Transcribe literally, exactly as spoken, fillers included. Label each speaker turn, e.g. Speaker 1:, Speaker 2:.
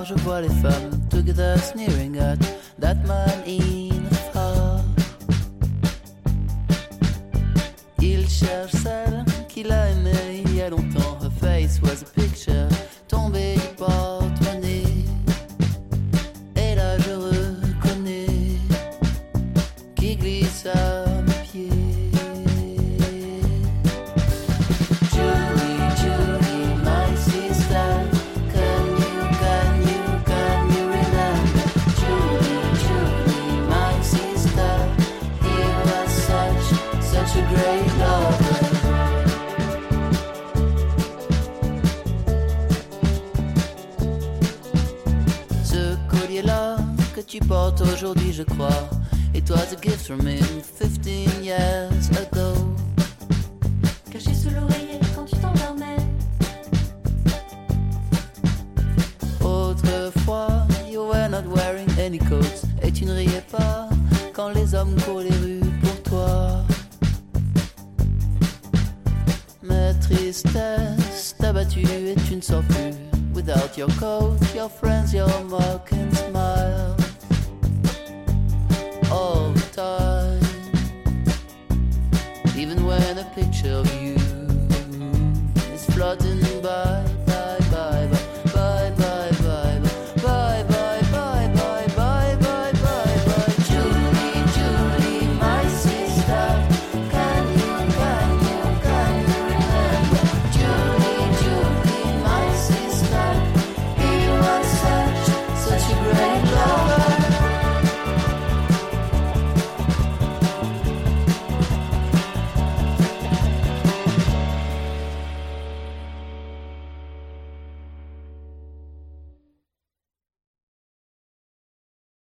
Speaker 1: je vois les femmes together sneering at that man in a far. Il cherche celle qu'il a aimée il y a longtemps. Her face was a picture tombée du porte-monnaie. Et là je reconnais qui glisse à mes pieds. Julie, Julie, my sister, can you, can you, can you remember? Julie, Julie, my sister, he was such, such a great lover. Ce collier-là que tu portes aujourd'hui, je crois, it was a gift from him fifteen years ago.
Speaker 2: Caché sous l'oreiller quand tu t'endormais.
Speaker 1: Autrefois, you were not wearing any coats, et tu ne riais pas quand les hommes courent les rues pour toi. Mais tristesse t'a battu et tu ne sors plus. Without your coat, your friends, your mock and smile all the time. Even when a picture of you is floating